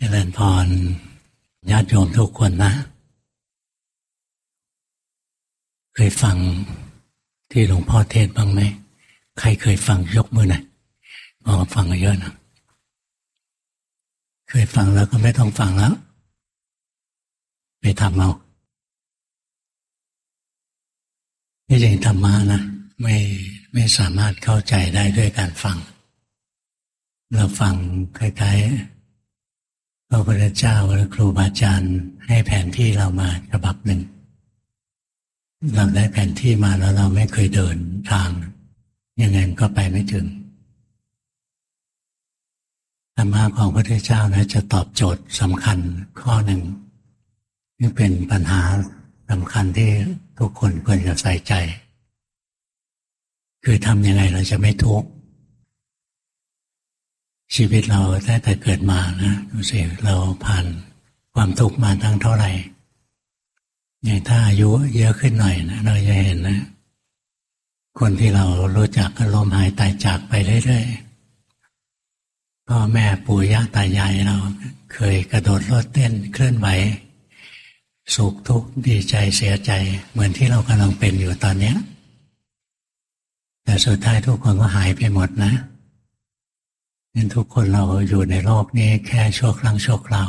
ริญพรญาติโยมทุกคนนะเคยฟังที่หลวงพ่อเทศบ้างไหมใครเคยฟังยกมือหน่อยฟังเยอะนะเคยฟังแล้วก็ไม่ต้องฟังแล้วไปทำเอาที่จริงธรรมะนะไม่สามารถเข้าใจได้ด้วยการฟังเราฟังคล้ายๆพระพุทธเจ้าหรือครูบาอาจารย์ให้แผนที่เรามาฉบับหนึ่งเราได้แผนที่มาแล้วเราไม่เคยเดินทางยังไงก็ไปไม่ถึงธรรมะของพระพุทธเจ้านะจะตอบโจทย์สำคัญข้อหนึ่งนี่เป็นปัญหาสำคัญที่ทุกคนควรจะใส่ใจคือทำยังไงเราจะไม่ทุกข์ชีวิตเราตั้งแต่เกิดมานะดูสิเราผ่านความทุกข์มาตั้งเท่าไหร่อย่างถ้าอายุเยอะขึ้นหน่อยนะเราจะเห็นนะคนที่เรารู้จักก็ล้มหายตายจากไปเรื่อยๆพ่อแม่ปู่ย่าตายายเราเคยกระโดดโลดเต้นเคลื่อนไหวสุขทุกข์ดีใจเสียใจเหมือนที่เรากำลังเป็นอยู่ตอนนี้แต่สุดท้ายทุกคนก็หายไปหมดนะงั้นทุกคนเราอยู่ในโลกนี้แค่ชั่วครั้งชั่วคราว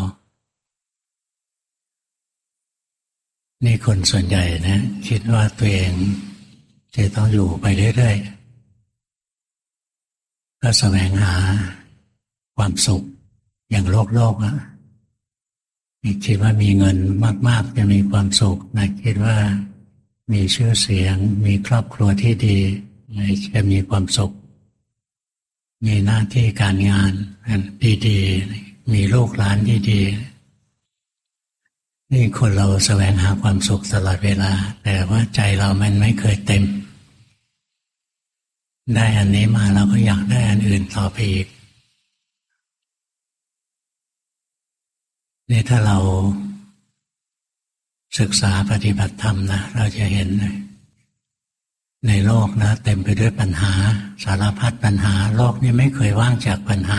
นี่คนส่วนใหญ่นะคิดว่าตัวเองจะต้องอยู่ไปเรื่อยๆก็แสวงหาความสุขอย่างโลกอ่ะคิดว่ามีเงินมากๆจะมีความสุขนะคิดว่ามีชื่อเสียงมีครอบครัวที่ดีจะมีความสุขมีหน้าที่การงานดีๆมีลูกหลานดีๆนี่คนเราแสวงหาความสุขตลอดเวลาแต่ว่าใจเรามันไม่เคยเต็มได้อันนี้มาเราก็อยากได้อันอื่นต่อไปอีกนี่ถ้าเราศึกษาปฏิบัติธรรมนะเราจะเห็นในโลกนะเต็มไปด้วยปัญหาสารพัดปัญหาโลกนี้ไม่เคยว่างจากปัญหา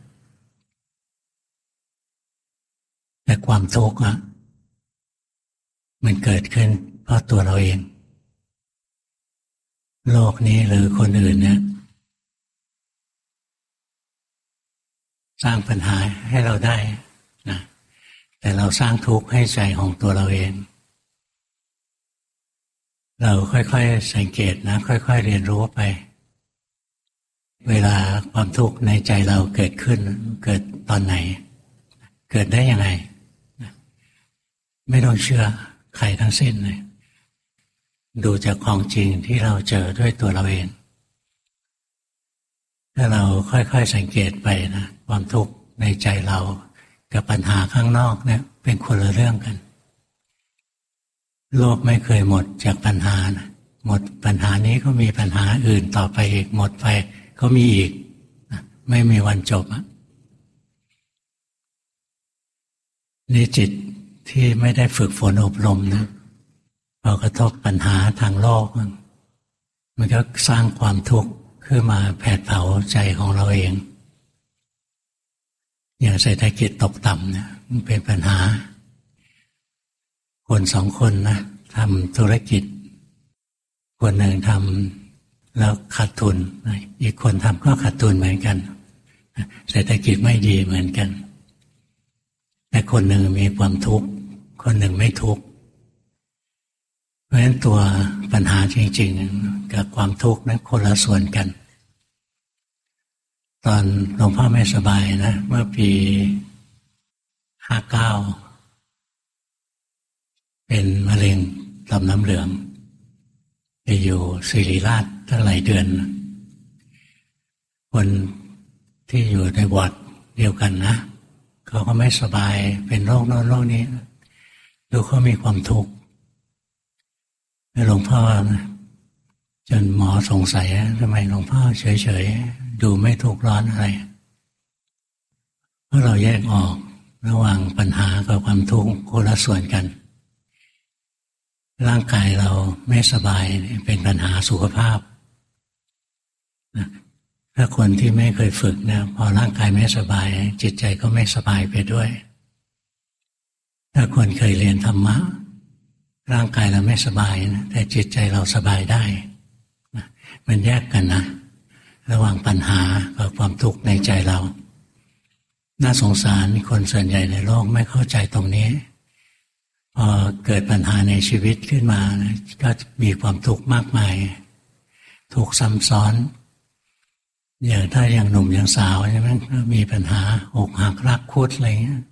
แต่ความทุกข์อะมันเกิดขึ้นเพราะตัวเราเองโลกนี้หรือคนอื่นเนี่ยสร้างปัญหาให้เราได้นะแต่เราสร้างทุกข์ให้ใจของตัวเราเองเราค่อยๆสังเกตนะค่อยๆเรียนรู้ไปเวลาความทุกข์ในใจเราเกิดขึ้นเกิดตอนไหนเกิดได้ยังไงไม่ต้องเชื่อใครทั้งสิ้นเลยดูจากของจริงที่เราเจอด้วยตัวเราเองถ้าเราค่อยๆสังเกตไปนะความทุกข์ในใจเรากับปัญหาข้างนอกเนี่ยเป็นคนละเรื่องกันโลกไม่เคยหมดจากปัญหานะหมดปัญหานี้ก็มีปัญหาอื่นต่อไปอีกหมดไปก็มีอีกไม่มีวันจบนี่จิตที่ไม่ได้ฝึกฝนอบรมนะพอกระทบปัญหาทางโลกมันก็สร้างความทุกข์ขึ้นมาแผดเผาใจของเราเองอย่างเศรษฐกิจตกต่ำเนี่ยมันเป็นปัญหาคนสองคนนะทำธุรกิจคนหนึ่งทำแล้วขาดทุนอีกคนทำก็ขาดทุนเหมือนกันเศรษฐกิจไม่ดีเหมือนกันแต่คนหนึ่งมีความทุกข์คนหนึ่งไม่ทุกข์เพราะฉะนั้นตัวปัญหาจริงๆกับความทุกข์นั้นคนละส่วนกันตอนหลวงพ่อไม่สบายนะเมื่อปี59เป็นมะเร็งต่อมน้ำเหลืองไปอยู่ศิริราชตั้งหลายเดือนคนที่อยู่ในวอร์ดเดียวกันนะเขาก็ไม่สบายเป็นโรคโน้นโรคนี้ดูเขามีความทุกข์หลวงพ่อจนหมอสงสัยทำไมหลวงพ่อเฉยๆดูไม่ทุกข์ร้อนอะไรเพราะเราแยกออกระหว่างปัญหากับความทุกข์คนละส่วนกันร่างกายเราไม่สบายเป็นปัญหาสุขภาพถ้าคนที่ไม่เคยฝึกนะพอร่างกายไม่สบายจิตใจก็ไม่สบายไปด้วยถ้าคนเคยเรียนธรรมะร่างกายเราไม่สบายนะแต่จิตใจเราสบายได้มันแยกกันนะระหว่างปัญหากับความทุกข์ในใจเราน่าสงสารคนส่วนใหญ่ในโลกไม่เข้าใจตรงนี้พอเกิดปัญหาในชีวิตขึ้นมานะก็มีความทุกข์มากมายทุกข์ซ้ำซ้อนอย่างถ้าอย่างหนุ่มอย่างสาวใช่ไหมก็มีปัญหาอกหักรักคุดอะไรเงี้ย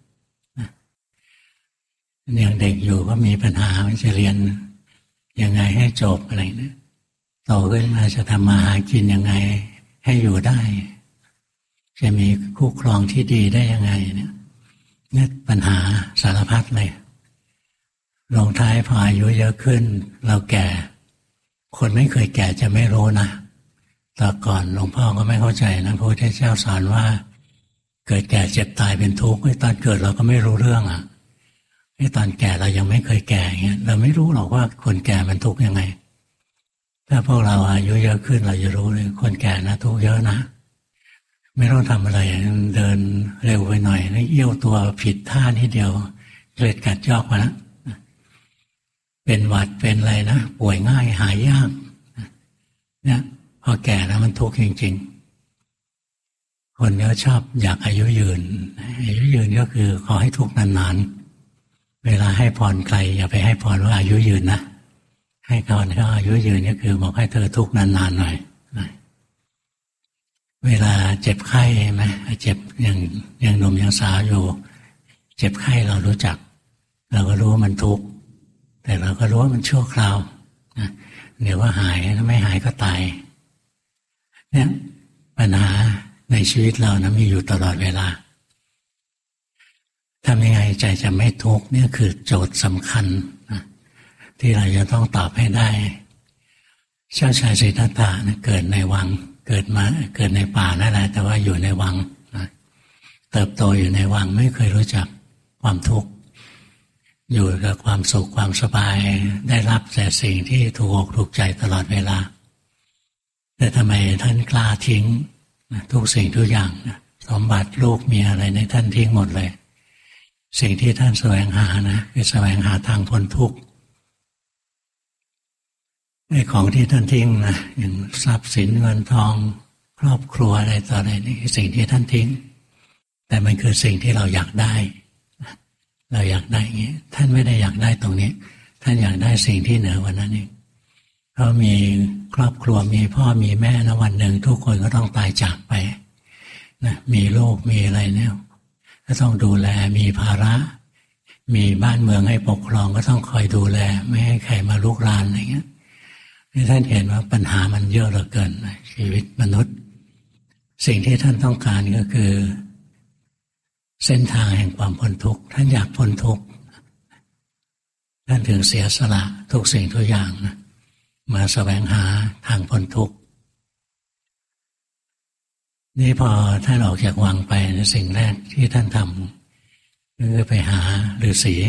อย่างเด็กอยู่ก็มีปัญหาจะเรียนยังไงให้จบอะไรเนี่ยโตขึ้นมาจะทำมาหากินยังไงให้อยู่ได้จะมีคู่ครองที่ดีได้ยังไงเนี่ยปัญหาสารพัดเลยลงท้ายพออายุเยอะขึ้นเราแก่คนไม่เคยแก่จะไม่รู้นะแต่ก่อนหลวงพ่อก็ไม่เข้าใจนะพระพุทธเจ้าสอนว่าเกิดแก่เจ็บตายเป็นทุกข์ตอนเกิดเราก็ไม่รู้เรื่องอ่ะตอนแก่เรายังไม่เคยแก่เงี้ยเราไม่รู้หรอกว่าคนแก่มันทุกข์ยังไงถ้าพวกเราอายุเยอะขึ้นเราจะรู้เลยคนแก่นะทุกข์เยอะนะไม่ต้องทำอะไรเดินเร็วไปหน่อยแล้วเอี้ยวตัวผิดท่านิดเดียวเลือดกัดยอกมาแล้วเป็นหวัดเป็นอะไรนะป่วยง่ายหายยากเนี่ยพอแก่แล้วมันทุกข์จริงๆคนก็ชอบอยากอายุยืนอายุยืนก็คือขอให้ทุกข์นานๆเวลาให้พรใครอย่าไปให้พรว่าอายุยืนนะให้พรเขาอายุยืนก็คือบอกให้เธอทุกข์นานๆหน่อยเวลาเจ็บไข้ไหมเจ็บอย่างหนุ่มอย่างสาวอยู่เจ็บไข้เรารู้จักเราก็รู้ว่ามันทุกข์แต่เราก็รู้ว่ามันชั่วคราวนะเดี๋ยวว่าหายถ้าไม่หายก็ตายเนี่ยปัญหาในชีวิตเรานะมีอยู่ตลอดเวลาทำยังไงใจจะไม่ทุกข์เนี่ยคือโจทย์สำคัญนะที่เราจะต้องตอบให้ได้เจ้าชายสิทธัตถะนะเกิดในวังเกิดในป่านั่นแหละแต่ว่าอยู่ในวังนะเติบโตอยู่ในวังไม่เคยรู้จักความทุกข์อยู่กับความสุขความสบายได้รับแต่สิ่งที่ถูกอกถูกใจตลอดเวลาแต่ทำไมท่านกล้าทิ้งทุกสิ่งทุกอย่างสมบัติลูกเมียอะไรในท่านทิ้งหมดเลยสิ่งที่ท่านแสวงหานะคือแสวงหาทางพ้นทุกข์ไอ้ของที่ท่านทิ้งนะอย่างทรัพย์สินเงินทองครอบครัวอะไรต่ออะไรนี่คือสิ่งที่ท่านทิ้งแต่มันคือสิ่งที่เราอยากได้เราอยากได้อย่างนี้ท่านไม่ได้อยากได้ตรงนี้ท่านอยากได้สิ่งที่เหนือกว่านั้นเองเขามีครอบครัวมีพ่อมีแม่นะวันหนึ่งทุกคนก็ต้องตายจากไปนะมีลูกมีอะไรเนี่ยก็ต้องดูแลมีภาระมีบ้านเมืองให้ปกครองก็ต้องคอยดูแลไม่ให้ใครมาลุกรานอะไรเงี้ยท่านเห็นว่าปัญหามันเยอะเหลือเกินชีวิตมนุษย์สิ่งที่ท่านต้องการก็คือเส้นทางแห่งความพ้นทุกข์ท่านอยากพ้นทุกข์ท่านถึงเสียสละทุกสิ่งทุกอย่างนะมาแสวงหาทางพ้นทุกข์นี่พอท่านออกจากวังไปในสิ่งแรกที่ท่านทำคือไปหาฤาษี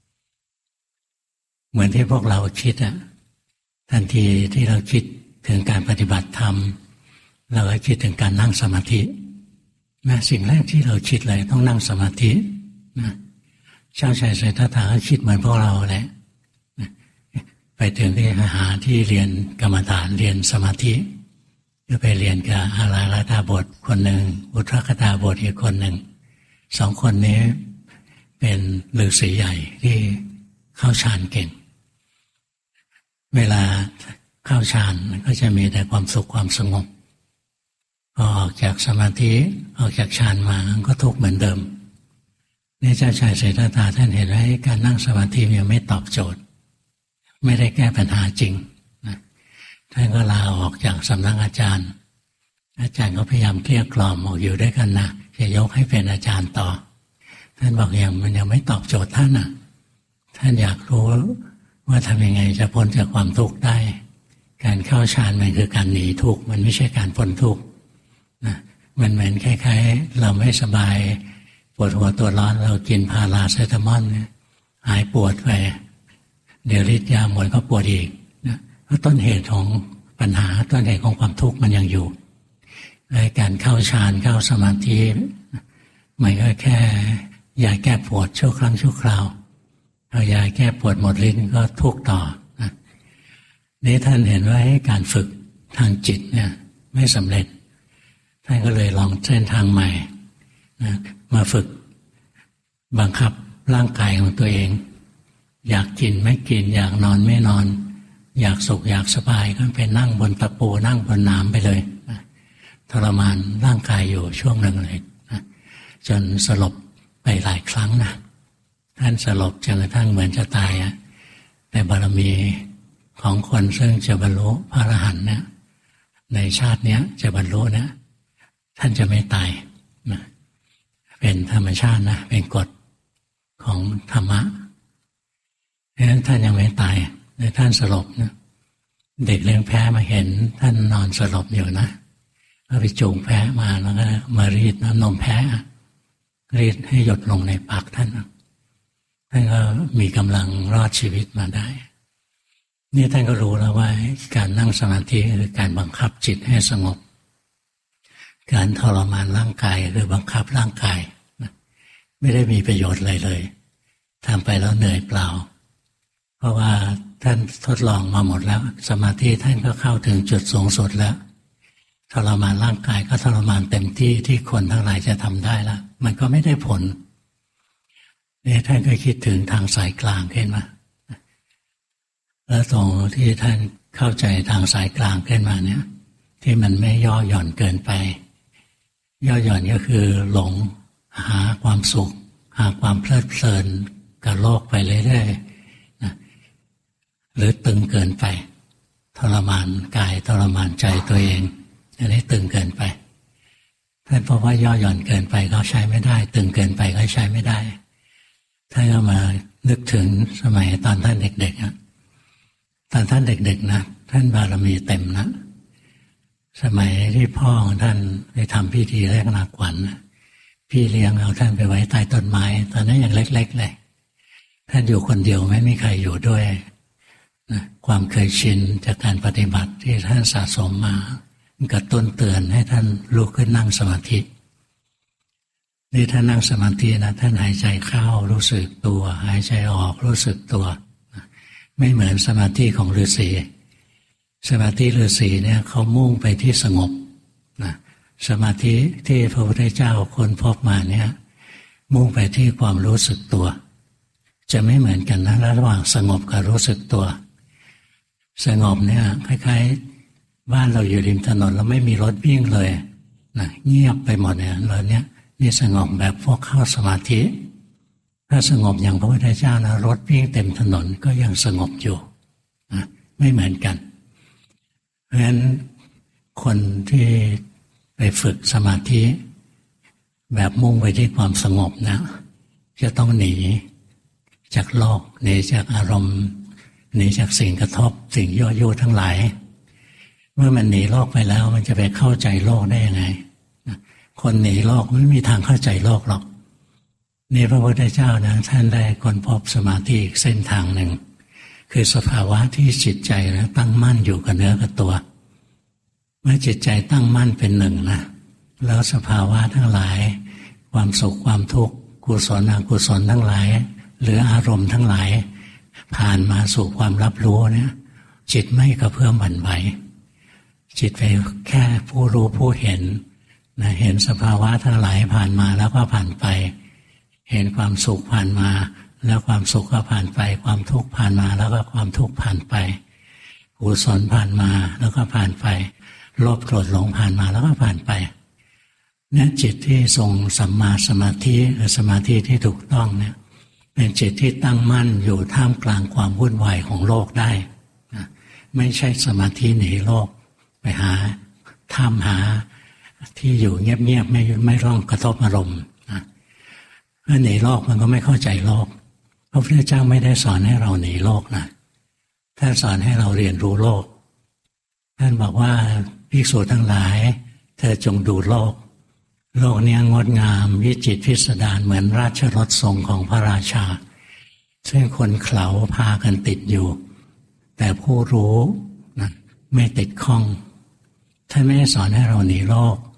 เหมือนที่พวกเราคิดอะทันทีที่เราคิดถึงการปฏิบัติธรรมเราก็คิดถึงการนั่งสมาธินะสิ่งแรกที่เราคิดเลยต้องนั่งสมาธินะเจ้าชายสิทธัตถะก็คิดเหมือนพวกเราแหละไปถึงที่หาที่เรียนกรรมฐานเรียนสมาธิก็ไปเรียนกับอาราลตาบทคนหนึ่งอุทรคตาบทอีกคนหนึ่งสองคนนี้เป็นฤาษีใหญ่ที่เข้าฌานเก่งเวลาเข้าฌานก็จะมีแต่ความสุขความสงบพอออกจากสมาธิออกจากฌานมาก็ทุกข์เหมือนเดิมนี่เจ้าชายสิทธัตถะท่านเห็นว่าการนั่งสมาธิยังไม่ตอบโจทย์ไม่ได้แก้ปัญหาจริงนะท่านก็ลาออกจากสำนักอาจารย์ก็พยายามเกลี้ยกล่อมบอกอยู่ด้วยกันนะจะยกให้เป็นอาจารย์ต่อท่านบอกมันยังไม่ตอบโจทย์ท่านนะท่านอยากรู้ว่าทำยังไงจะพ้นจากความทุกข์ได้การเข้าฌานมันคือการหนีทุกข์มันไม่ใช่การพ้นทุกข์นะมันเหมือนคล้ายๆเราไม่สบายปวดหัวตัวร้อนเรากินพาราเซตามอลหายปวดไปเดี๋ยวฤทธิ์ยาหมดก็ปวดอีกนะเพราะต้นเหตุของปัญหาต้นเหตุของความทุกข์มันยังอยู่การเข้าฌานเข้าสมาธิมันก็แค่ยาแก้ปวดชั่วครั้งชั่วคราวเอายาแก้ปวดหมดฤทธิ์ก็ทุกข์ต่อนี่ท่านเห็นว่าการฝึกทางจิตเนี่ยไม่สำเร็จท่านก็เลยลองเส้นทางใหม่มาฝึกบังคับร่างกายของตัวเองอยากกินไม่กินอยากนอนไม่นอนอยากสุขอยากสบายก็ไปนั่งบนตะปูนั่งบนน้ำไปเลยทรมานร่างกายอยู่ช่วงหนึ่งเลยจนสลบไปหลายครั้งนะท่านสลบจนกระทั่งเหมือนจะตายแต่บารมีของคนซึ่งจะบรรลุพระอรหันต์เนี่ยในชาตินี้จะบรรลุเนี่ยท่านจะไม่ตายนะเป็นธรรมชาตินะเป็นกฎของธรรมะเพราะฉะนั้นท่านยังไม่ตายในท่านสลบนะเด็กเลี้ยงแพะมาเห็นท่านนอนสลบอยู่นะก็ไปจูงแพะมาแล้วก็มารีดน้ำนมแพะรีดให้หยดลงในปากท่านก็มีกำลังรอดชีวิตมาได้นี่ท่านก็รู้แล้วว่าการนั่งสมาธิคือการบังคับจิตให้สงบการทรมานร่างกายหรือบังคับร่างกายไม่ได้มีประโยชน์อะไรเลยทำไปแล้วเหนื่อยเปล่าเพราะว่าท่านทดลองมาหมดแล้วสมาธิท่านก็เข้าถึงจุดสูงสุดแล้วทรมานร่างกายก็ทรมานเต็มที่ที่คนทั้งหลายจะทำได้แล้วมันก็ไม่ได้ผลนี่ท่านก็คิดถึงทางสายกลางขึ้นมาแล้วตรงที่ท่านเข้าใจทางสายกลางขึ้นมาเนี่ยที่มันไม่ย่อหย่อนเกินไปย่อหย่อนก็คือหลงหาความสุขหาความเพลิดเพลินกับโลกไปเรื่อยๆนะหรือตึงเกินไปทรมานกายทรมานใจตัวเองอันนี้ตึงเกินไปท่านพบว่าย่อหย่อนเกินไปก็ใช้ไม่ได้ตึงเกินไปก็ใช้ไม่ได้ท่านก็มานึกถึงสมัยตอนท่านเด็กๆตอนท่านเด็กๆนะท่านบารมีเต็มนะสมัยที่พ่อของท่านไปทำพิธีแรกนาขวัญพี่เลี้ยงเอาท่านไปไว้ใต้ต้นไม้ตอนนั้นยังเล็กๆเลยท่านอยู่คนเดียวไม่มีใครอยู่ด้วยนะความเคยชินจากการปฏิบัติที่ท่านสะสมมากระตุ้นเตือนให้ท่านลุกขึ้นนั่งสมาธินี่ท่านนั่งสมาธินะท่านหายใจเข้ารู้สึกตัวหายใจออกรู้สึกตัวไม่เหมือนสมาธิของฤาษีสมาธิฤาษีเนี่ยเขามุ่งไปที่สงบนะสมาธิที่พระพุทธเจ้าค้นพบมาเนี่ยมุ่งไปที่ความรู้สึกตัวจะไม่เหมือนกันนะระหว่างสงบกับรู้สึกตัวสงบเนี่ยคล้ายๆบ้านเราอยู่ริมถนนแล้วไม่มีรถวิ่งเลยนะเงียบไปหมดเนี่ยเราเนี่ยนี่สงบแบบพวกเข้าสมาธิถ้าสงบอย่างพระพุทธเจ้านะรถวิ่งเต็มถนนก็ยังสงบอยู่นะไม่เหมือนกันเพราะฉะนั้นคนที่ไปฝึกสมาธิแบบมุ่งไปที่ความสงบนะจะต้องหนีจากโลกหนีจากอารมณ์หนีจากสิ่งกระทบสิ่งยั่วยุทั้งหลายเมื่อมันหนีโลกไปแล้วมันจะไปเข้าใจโลกได้ยังไงคนหนีโลกไม่มีทางเข้าใจโลกหรอกนี่พระพุทธเจ้านะท่านได้ค้นพบสมาธิอีกเส้นทางหนึ่งคือสภาวะที่จิตใจนะตั้งมั่นอยู่กับเนื้อกับตัวเมื่อจิตใจตั้งมั่นเป็นหนึ่งนะแล้วสภาวะทั้งหลายความสุขความทุกข์กุศลอกุศลทั้งหลายหรืออารมณ์ทั้งหลายผ่านมาสู่ความรับรู้เนี่ยจิตไม่กระเพื่อมหวั่นไหวจิตไปแค่ผู้รู้ผู้เห็นนะเห็นสภาวะทั้งหลายผ่านมาแล้วก็ผ่านไปเห็นความสุขผ่านมาแล้วความสุขก็ผ่านไปความทุกข์ผ่านมาแล้วก็ความทุกข์ผ่านไปกุศลผ่านมาแล้วก็ผ่านไปโลภโกรธหลงผ่านมาแล้วก็ผ่านไปเนี่ยจิตที่ทรงสัมมาสมาธิหรือสมาธิที่ถูกต้องเนี่ยเป็นจิตที่ตั้งมั่นอยู่ท่ามกลางความวุ่นวายของโลกได้นะไม่ใช่สมาธิหนีโลกไปหาถ้ำหาที่อยู่เงียบๆไม่ร้องกระทบอารมณ์นะถ้าหนีโลกมันก็ไม่เข้าใจโลกพระพุทธเจ้าไม่ได้สอนให้เราหนีโลกนะท่านสอนให้เราเรียนรู้โลกท่านบอกว่าภิกษุทั้งหลายเธอจงดูโลกนี้งดงามวิจิตรพิสดารเหมือนราชรถทรงของพระราชาซึ่งคนเขลาพากันติดอยู่แต่ผู้รู้นะไม่ติดข้องท่านไม่ได้สอนให้เราหนีโลก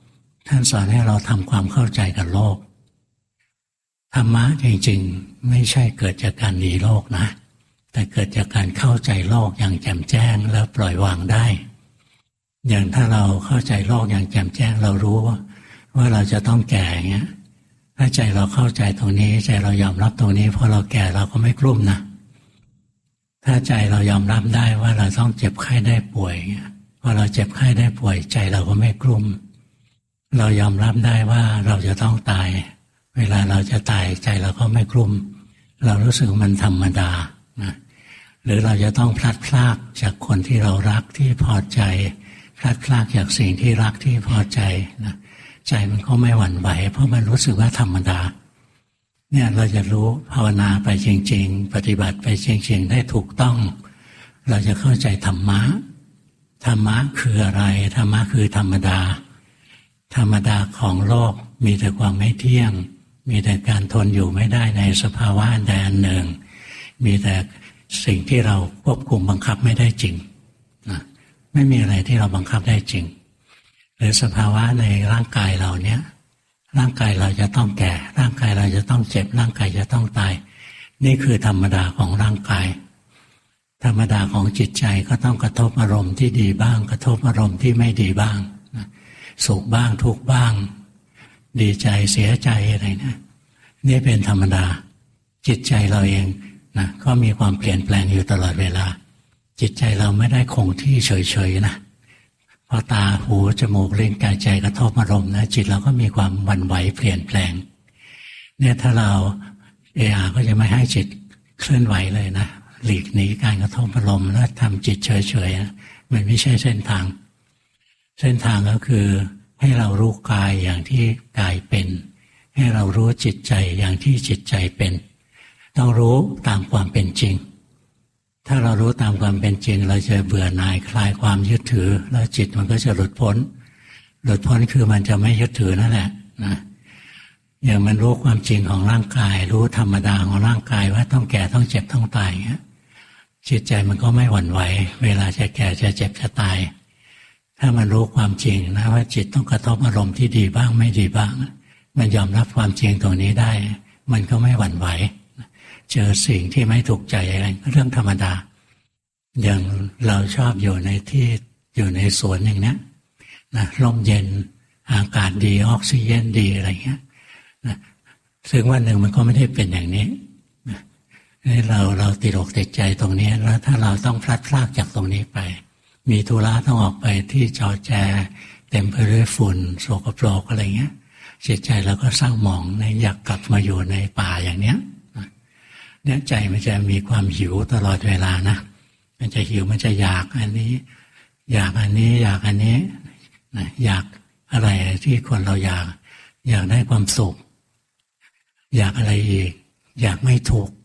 ท่านสอนให้เราทำความเข้าใจกับโลกธรรมะจริงๆไม่ใช่เกิดจากการหนีโลกนะแต่เกิดจากการเข้าใจโลกอย่างแจ่มแจ้งแล้วปล่อยวางได้อย่างถ้าเราเข้าใจโลกอย่างแจ่มแจ้งเรารู้ว่าเราจะต้องแก่อย่างเงี้ยถ้าใจเราเข้าใจตรงนี้ใจเรายอมรับตรงนี้พอเราแก่เราก็ไม่กลุ้มนะถ้าใจเรายอมรับได้ว่าเราต้องเจ็บไข้ได้ป่วยพอเราเจ็บไข้ได้ป่วยใจเราก็ไม่กลุ้มเรายอมรับได้ว่าเราจะต้องตายเวลาเราจะตายใจเราก็ไม่กลุ้มเรารู้สึกมันธรรมดานะหรือเราจะต้องพลัดพรากจากคนที่เรารักที่พอใจพลัดพรากจากสิ่งที่รักที่พอใจนะใจมันก็ไม่หวั่นไหวเพราะมันรู้สึกว่าธรรมดาเนี่ยเราจะรู้ภาวนาไปจริงๆปฏิบัติไปจริงๆได้ถูกต้องเราจะเข้าใจธรรมะธรรมะคืออะไรธรรมะคือธรรมดาธรรมดาของโลกมีแต่ความไม่เที่ยงมีแต่การทนอยู่ไม่ได้ในสภาวะใดอันหนึ่งมีแต่สิ่งที่เราควบคุมบังคับไม่ได้จริงนะไม่มีอะไรที่เราบังคับได้จริงหรือสภาวะในร่างกายเราเนี้ยร่างกายเราจะต้องแก่ร่างกายเราจะต้องเจ็บร่างกายจะต้องตายนี่คือธรรมดาของร่างกายธรรมดาของจิตใจก็ต้องกระทบอารมณ์ที่ดีบ้างกระทบอารมณ์ที่ไม่ดีบ้างสุขบ้างทุกข์บ้างดีใจเสียใจอะไรนะนี่เป็นธรรมดาจิตใจเราเองนะก็มีความเปลี่ยนแปลงอยู่ตลอดเวลาจิตใจเราไม่ได้คงที่เฉยๆนะพอตาหูจมูกลิ้นกายใจกระทบอารมณ์นะจิตเราก็มีความหวั่นไหวเปลี่ยนแปลงเนี่ยถ้าเราก็จะไม่ให้จิตเคลื่อนไหวเลยนะหลีกหนีการกระทบอารมณ์แล้วทำจิตเฉยๆนะมันไม่ใช่เส้นทางเส้นทางก็คือให้เรารู้กายอย่างที่กายเป็นให้เรารู้จิตใจอย่างที่จิตใจเป็นต้องรู้ตามความเป็นจริงถ้าเรารู้ตามความเป็นจริงเราจะเบื่อหน่ายคลายความยึดถือแล้วจิตมันก็จะหลุดพ้นคือมันจะไม่ยึดถือนั่นแหละนะอย่างมันรู้ความจริงของร่างกายรู้ธรรมดาของร่างกายว่าต้องแก่ต้องเจ็บต้องตายจิตใจมันก็ไม่หวั่นไหวเวลาจะแก่จะเจ็บจะตายถ้ามันรู้ความจริงนะว่าจิตต้องกระทบอารมณ์ที่ดีบ้างไม่ดีบ้างมันยอมรับความจริงตรงนี้ได้มันก็ไม่หวั่นไหวเจอสิ่งที่ไม่ถูกใจอะไรเรื่องธรรมดาอย่างเราชอบอยู่ในที่อยู่ในสวนอย่างนี้นะร่มเย็นอากาศดีออกซิเจนดีอะไรเงี้ยนะซึ่งวันหนึ่งมันก็ไม่ได้เป็นอย่างนี้นะเราติดอกติดใจตรงนี้แล้วถ้าเราต้องพลัดพรากจากตรงนี้ไปมีธุระต้องออกไปที่จอแจเต็มไปด้วยฝุ่นโสกโปรกอะไรเงี้ยจิตใจเราก็เศร้าหมองในอยากกลับมาอยู่ในป่าอย่างเนี้ยเนี่ยใจมันจะมีความหิวตลอดเวลานะมันจะหิวมันจะอยากอันนี้อยากอันนี้อยากอันนี้นะอยากอะไรที่คนเราอยากได้ความสุขอยากอะไรอีกอยากไม่ถูก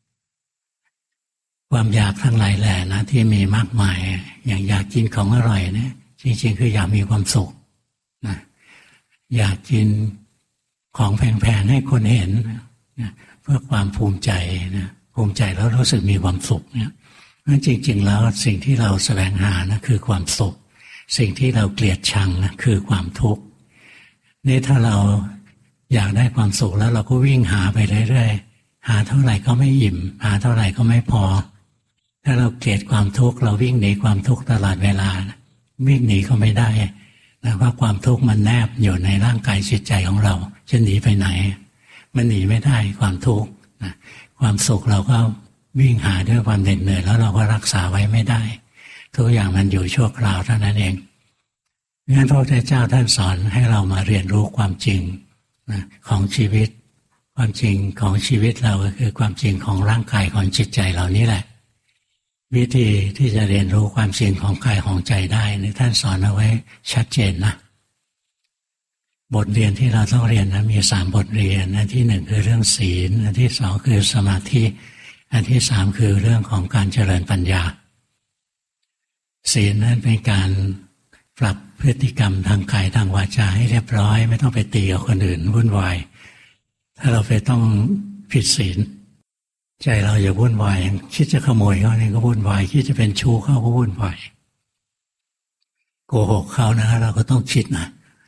ความอยากทั้งหลายแหล่นะที่มีมากมายอย่างอยากกินของอร่อยเนี่ยจริงๆคืออยากมีความสุขนะอยากกินของแพงๆให้คนเห็นนะเพื่อความภูมิใจนะภูมิใจแล้วรู้สึกมีความสุขเนี่ยนั่นจริงๆแล้วสิ่งที่เราแสวงหานะคือความสุขสิ่งที่เราเกลียดชังนะคือความทุกข์นี่ถ้าเราอยากได้ความสุขแล้วเราก็วิ่งหาไปเรื่อยๆหาเท่าไหร่ก็ไม่อิ่มหาเท่าไหร่ก็ไม่พอถ้าเราเกลียดความทุกข์เราวิ่งหนีความทุกข์ตลอดเวลานะวิ่งหนีก็ไม่ได้นะว่าความทุกข์มันแนบอยู่ในร่างกายจิตใจของเราจะหนีไปไหนมันหนีไม่ได้ความทุกข์นะความสุขเราก็วิ่งหาด้วยความเหน็ดเหนื่อยแล้วเราก็รักษาไว้ไม่ได้ทุกอย่างมันอยู่ชั่วคราวเท่านั้นเองงั้นพระพุทธเจ้าท่านสอนให้เรามาเรียนรู้ความจริงนะของชีวิตความจริงของชีวิตเราก็คือความจริงของร่างกายของจิตใจเรานี่แหละวิธีที่จะเรียนรู้ความจริงของกายของใจได้นี่ท่านสอนเอาไว้ชัดเจนนะบทเรียนที่เราต้องเรียนนะมี3บทเรียนอันที่1คือเรื่องศีลอันที่2คือสมาธิอันที่3คือเรื่องของการเจริญปัญญาศีลนั้นเป็นการปรับพฤติกรรมทางกายทางวาจาให้เรียบร้อยไม่ต้องไปตีกับคนอื่นวุ่นวายถ้าเราไปต้องผิดศีลใจเราอย่าวุ่นวายคิดจะขโมยเขาเนี่ยก็วุ่นวายคิดจะเป็นชู้เขาก็วุ่นวายโกหกเขานะเราก็ต้องคิดนะ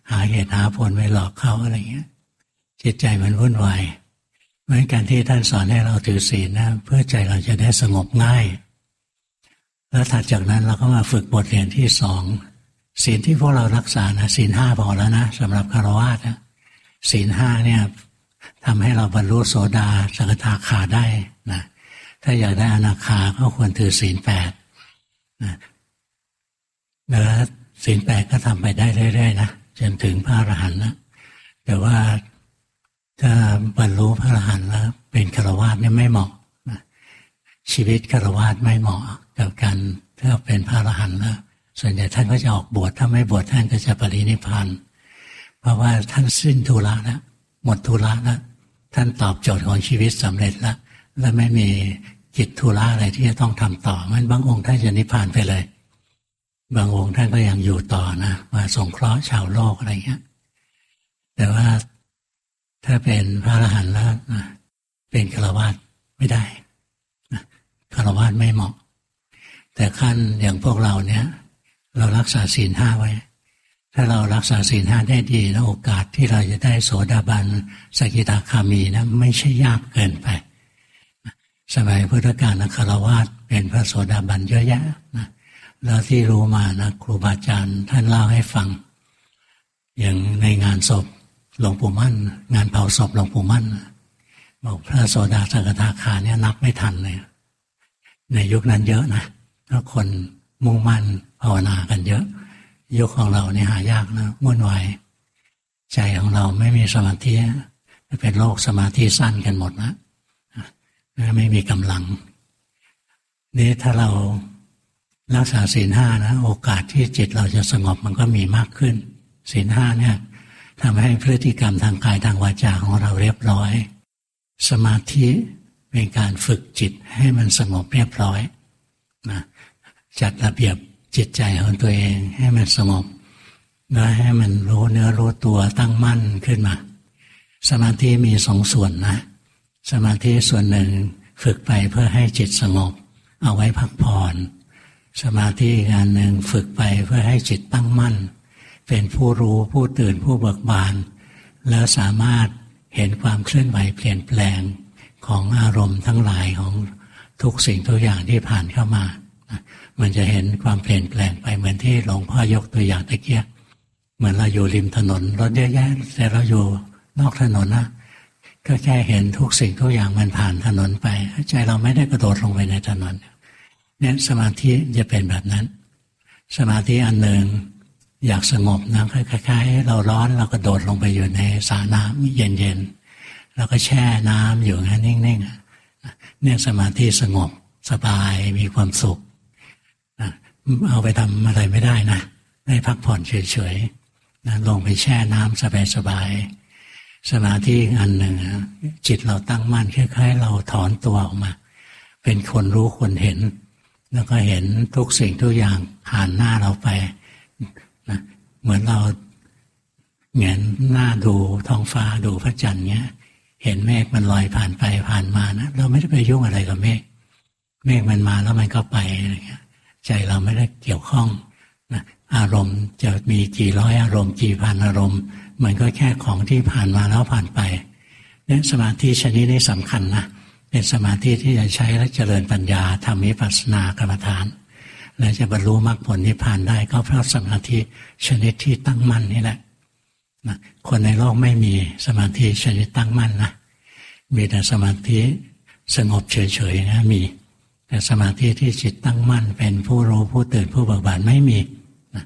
หาเหตุหาผลไปหลอกเขาอะไรเงี้ยจิตใจมันวุ่นวายเหมือนกันที่ท่านสอนให้เราถือศีลนะเพื่อใจเราจะได้สงบง่ายแล้วถัดจากนั้นเราก็มาฝึกบทเรียนที่สองศีลที่พวกเรารักษานะศีลห้าพอแล้วนะสำหรับฆราวาสนะศีลห้าเนี่ยทำให้เราบรรลุโสดาสกทาคาได้นะถ้าอยากได้อนาคาก็ควรถือศีลแปดนะแล้วศีลแปดก็ทำไปได้เรื่อยๆนะจนถึงพระอรหันต์นะแต่ว่าถ้าบรรลุพระอรหันต์แล้วเป็นฆราวาสเนี่ยไม่เหมาะนะชีวิตฆราวาสไม่เหมาะกับการถ้าเป็นพระอรหันต์แล้วส่วนใหญ่ท่านก็จะออกบวชถ้าไม่บวชท่านก็จะปรินิพพานเพราะว่าท่านสิ้นธุระแล้วหมดธุระแล้วท่านตอบโจทย์ของชีวิตสำเร็จแล้วและไม่มีกิจธุระอะไรที่จะต้องทำต่อมันบางองค์ท่านจะนิพพานไปเลยบางองค์ท่านก็ยังอยู่ต่อนะมาสงเคราะห์ชาวโลกอะไรเงี้ยแต่ว่าถ้าเป็นพระอรหันต์แล้วนะเป็นฆราวาสไม่ได้นะฆราวาสไม่เหมาะแต่ขั้นอย่างพวกเราเนี่ยเรารักษาศีลห้าไว้ถ้าเรารักษาศีลห้าได้ดีแล้วโอกาสที่เราจะได้โสดาบันสกิทาคามีนะไม่ใช่ยากเกินไปสมัยพุทธกาลฆราวาสเป็นพระโสดาบันเยอะแยะนะแล้วที่รู้มานะครูบาอาจารย์ท่านเล่าให้ฟังอย่างในงานศพหลวงปู่มั่นงานเผาศพหลวงปู่มั่นบอกพระโสดาสกทาคาเนี่ยนับไม่ทันเลยในยุคนั้นเยอะนะเพราะคนมุ่งมั่นภาวนากันเยอะยุคของเราเนี่ยหายากนะวุ่นวายใจของเราไม่มีสมาธิเป็นโรคสมาธิสั้นกันหมดนะไม่มีกำลังนี่ถ้าเรารักษาศีลห้านะโอกาสที่จิตเราจะสงบมันก็มีมากขึ้นศีลห้าเนี่ยทำให้พฤติกรรมทางกายทางวาจาของเราเรียบร้อยสมาธิเป็นการฝึกจิตให้มันสงบเรียบร้อยนะจัดระเบียบจิตใจของตัวเองให้มันสงบและให้มันรู้เนื้อรู้ตัวตั้งมั่นขึ้นมาสมาธิมีสองส่วนนะสมาธิส่วนหนึ่งฝึกไปเพื่อให้จิตสงบเอาไว้พักผ่อนสมาธิอีกอันหนึ่งฝึกไปเพื่อให้จิตตั้งมั่นเป็นผู้รู้ผู้ตื่นผู้เบิกบานแล้วสามารถเห็นความเคลื่อนไหวเปลี่ยนแปลงของอารมณ์ทั้งหลายของทุกสิ่งทุกอย่างที่ผ่านเข้ามามันจะเห็นความเปลี่ยนแปลงไปเหมือนที่หลวงพ่อยกตัวอย่างตะเกียบเหมือนเราอยู่ริมถนนรถเยอะแยะแต่เราอยู่นอกถนนนะก็แค่เห็นทุกสิ่งทุกอย่างมันผ่านถนนไปใจเราไม่ได้กระโดดลงไปในถนนเนี่ยสมาธิจะเป็นแบบนั้นสมาธิอันหนึ่งอยากสงบนะคล้ายๆเราร้อนเรากระโดดลงไปอยู่ในสระน้ำเย็นๆแล้วก็แช่น้ำอยู่งั้นนิ่งๆเนี่ยสมาธิสงบสบายมีความสุขเอาไปทำอะไรไม่ได้นะได้พักผ่อนเฉยๆนะลงไปแช่น้ำสบายๆสมาธิอันหนึ่งจิตเราตั้งมั่นคล้ายๆเราถอนตัวออกมาเป็นคนรู้คนเห็นแล้วก็เห็นทุกสิ่งทุกอย่างผ่านหน้าเราไปนะเหมือนเราเงยหน้าดูท้องฟ้าดูพระจันทร์เงี้ยเห็นเมฆมันลอยผ่านไปผ่านมานะเราไม่ได้ไปยุ่งอะไรกับเมฆมันมาแล้วมันก็ไปอะไรเงี้ยใจเราไม่ได้เกี่ยวข้องนะอารมณ์จะมีกี่ร้อยอารมณ์กี่พันอารมณ์มันก็แค่ของที่ผ่านมาแล้วผ่านไปเนี่ยสมาธิชนิดนี้สำคัญนะเป็นสมาธิที่จะใช้และเจริญปัญญาทำวิปัสสนากรรมฐานและจะบรรลุมรรคผลนิพพานได้ก็เพราะสมาธิชนิดที่ตั้งมั่นนี่แหละนะคนในโลกไม่มีสมาธิชนิดตั้งมั่นนะมีแต่สมาธิสงบเฉยๆนะมีแต่สมาธิที่จิตตั้งมั่นเป็นผู้รู้ผู้ตื่นผู้เบิกบานไม่มีนะ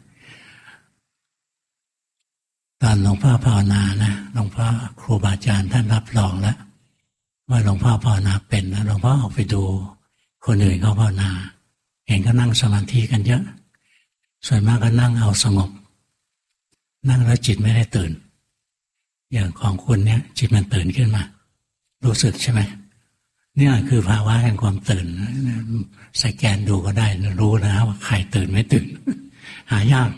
ตอนหลวงพ่อภาวนานะหลวงพ่อครูบาอาจารย์ท่านรับรองแล้วว่าหลวงพ่อภาวนาเป็นนะหลวงพ่อออกไปดูคนอื่นเขาภาวนาเห็นก็นั่งสมาธิกันเยอะส่วนมากก็นั่งเอาสงบนั่งแล้วจิตไม่ได้ตื่นอย่างของคุณเนี่ยจิตมันตื่นขึ้นมารู้สึกใช่ไหมเนี่ยคือภาวะแห่งความตื่นสแกนดูก็ได้รู้นะว่าใครตื่นไม่ตื่นหายาก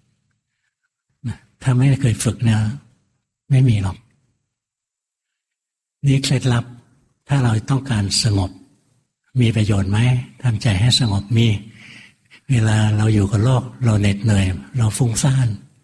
ถ้าไม่เคยฝึกเนี่ยไม่มีหรอกนี่เคล็ดลับถ้าเราต้องการสงบมีประโยชน์ไหมทำใจให้สงบมีเวลาเราอยู่กับโลกเราเหน็ดเหนื่อยเราฟุ้งซ่าน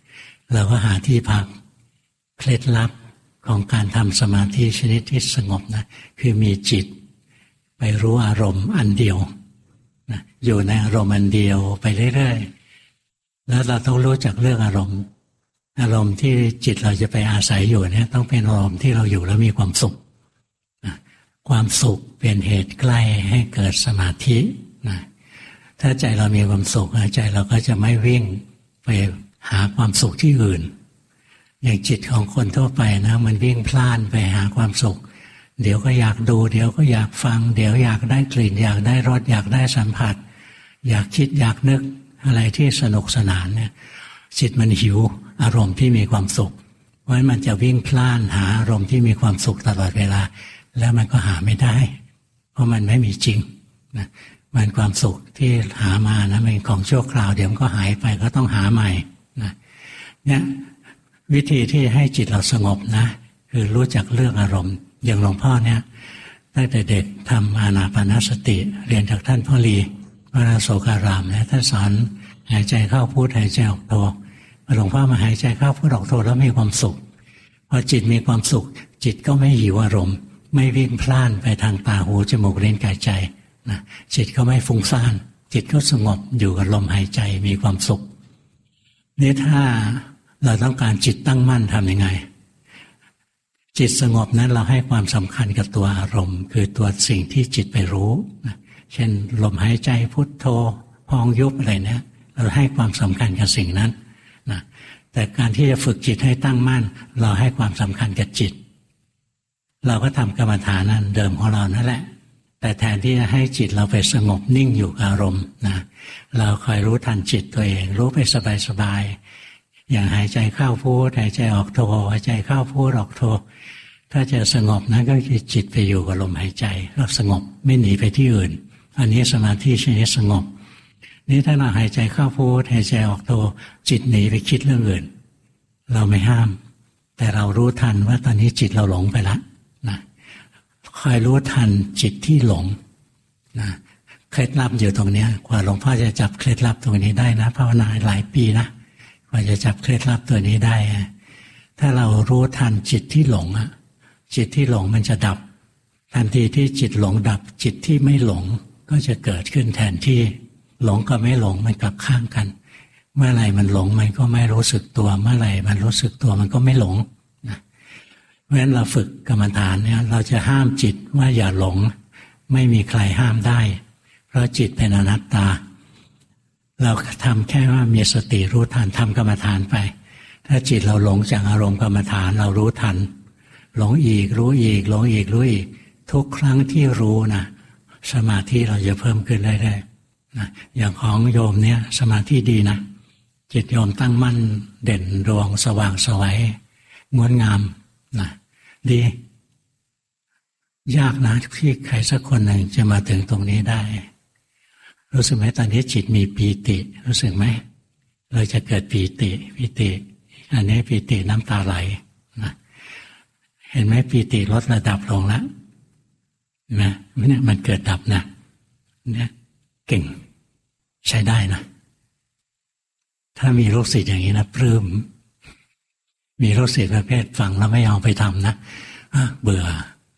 เราก็หาที่พักเคล็ดลับของการทำสมาธิชนิดที่สงบนะคือมีจิตไปรู้อารมณ์อันเดียวนะอยู่ในอารมณ์อันเดียวไปเรื่อยๆแล้วเราต้องรู้จักเรื่องอารมณ์ที่จิตเราจะไปอาศัยอยู่เนี่ยต้องเป็นอารมณ์ที่เราอยู่แล้วมีความสุขนะความสุขเป็นเหตุใกล้ให้เกิดสมาธินะถ้าใจเรามีความสุขใจเราก็จะไม่วิ่งไปหาความสุขที่อื่นอย่างจิตของคนทั่วไปนะมันวิ่งพล่านไปหาความสุขเดี๋ยวก็อยากดูเดี๋ยวก็อยากฟังเดี๋ยวอยากได้กลิ่นอยากได้รสอยากได้สัมผัสอยากคิดอยากนึกอะไรที่สนุกสนานเนี่ยจิตมันหิวอารมณ์ที่มีความสุขเพราะฉะนั้นมันจะวิ่งพล่านหาอารมณ์ที่มีความสุขตลอดเวลาแล้วมันก็หาไม่ได้เพราะมันไม่มีจริงนะมันความสุขที่หามานะเป็นของชั่วคราวเดี๋ยวมันก็หายไปก็ต้องหาใหม่นะเนี่ยวิธีที่ให้จิตเราสงบนะคือรู้จักเรื่องอารมณ์อย่างหลวงพ่อเนี่ยตั้งแต่เด็กทำอานาปานสติเรียนจากท่านพ่อลีวัดโสการามเนี่ยท่านสอนหายใจเข้าพุทหายใจออกโทหลวงพ่อมาหายใจเข้าพุทออกโทแล้วมีความสุขพอจิตมีความสุขจิตก็ไม่หิวอารมณ์ไม่วิ่งพล่านไปทางตาหูจมูกลิ้นกายใจนะจิตก็ไม่ฟุ้งซ่านจิตก็สงบอยู่กับลมหายใจมีความสุขนี่ถ้าเราต้องการจิตตั้งมั่นทำยังไงจิตสงบนั้นเราให้ความสำคัญกับตัวอารมณ์คือตัวสิ่งที่จิตไปรู้นะเช่นลมหายใจพุทโธพองยุบอะไรเนี่ยเราให้ความสำคัญกับสิ่งนั้นนะแต่การที่จะฝึกจิตให้ตั้งมั่นเราให้ความสำคัญกับจิตเราก็ทำกรรมฐานนั้นเดิมของเรานั่นแหละแต่แทนที่จะให้จิตเราไปสงบนิ่งอยู่กับอารมณ์นะเราคอยรู้ทันจิตตัวเองรู้ไปสบายๆอย่างหายใจเข้าพุทหายใจออกโทหายใจเข้าพุทออกโทถ้าจะสงบนั้นก็คือจิตไปอยู่กับลมหายใจแล้วสงบไม่หนีไปที่อื่นอันนี้สมาธิชนิดสงบนี่ถ้าเราหายใจเข้าพุทหายใจออกโทจิตหนีไปคิดเรื่องอื่นเราไม่ห้ามแต่เรารู้ทันว่าตอนนี้จิตเราหลงไปแล้วนะคอยรู้ทันจิตที่หลงนะเคล็ดลับอยู่ตรงนี้กว่าหลวงพ่อจะจับเคล็ดลับตรงนี้ได้นะภาวนาหลายปีนะกว่าจะจับเคล็ดลับตัวนี้ได้ถ้าเรารู้ทันจิตที่หลงจิตที่หลงมันจะดับทันทีที่จิตหลงดับจิตที่ไม่หลงก็จะเกิดขึ้นแทนที่หลงกับไม่หลงมันกลับข้างกันเมื่อไหร่มันหลงมันก็ไม่รู้สึกตัวเมื่อไหร่มันรู้สึกตัวมันก็ไม่หลงนะเพราะฉะนั้นเราฝึกกรรมฐานเนี่ยเราจะห้ามจิตว่าอย่าหลงไม่มีใครห้ามได้เพราะจิตเป็นอนัตตาเราทำแค่ว่ามีสติรู้ทันทำกรรมฐานไปถ้าจิตเราหลงจากอารมณ์กรรมฐานเรารู้ทันหลงอีกรู้อีกหลงอีกรู้อีกทุกครั้งที่รู้นะสมาธิเราจะเพิ่มขึ้นเรื่อยๆนะอย่างของโยมเนี่ยสมาธิดีนะจิตโยมตั้งมั่นเด่นดวงสว่างไสวงดงามนะดียากนะที่ใครสักคนหนึ่งจะมาถึงตรงนี้ได้รู้สึกไหมตอนนี้จิตมีปีติรู้สึกไหมเราจะเกิดปีติอันนี้ปีติน้ำตาไหลนะเห็นไหมปีติลดระดับลงแล้วนะเนี่ยมันเกิดดับนะเนี่ยเก่งใช้ได้นะถ้ามีลูกศิษย์อย่างนี้นะปลื้มมีลูกศิษย์ประเภทฟังแล้วไม่เอาไปทำนะเบื่อ